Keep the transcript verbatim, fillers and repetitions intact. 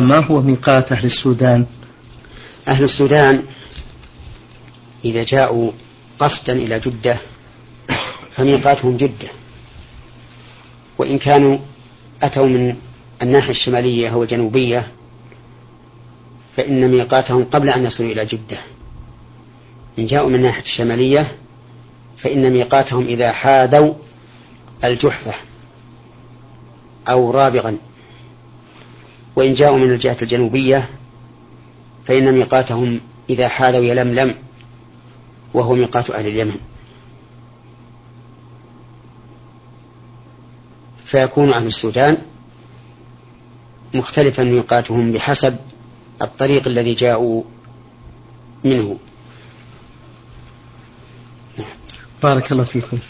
ما هو ميقات أهل السودان؟ أهل السودان إذا جاءوا قصدا إلى جدة فميقاتهم جدة، وإن كانوا أتوا من الناحية الشمالية أو الجنوبية فإن ميقاتهم قبل أن يصلوا إلى جدة. إن جاءوا من الناحية الشمالية فإن ميقاتهم إذا حاذوا الجحفة أو رابغا، وإن جاءوا من الجهة الجنوبية فإن ميقاتهم إذا حاذوا يلملم وهو ميقات أهل اليمن. فيكون أهل السودان مختلفا ميقاتهم بحسب الطريق الذي جاءوا منه. بارك الله فيكم.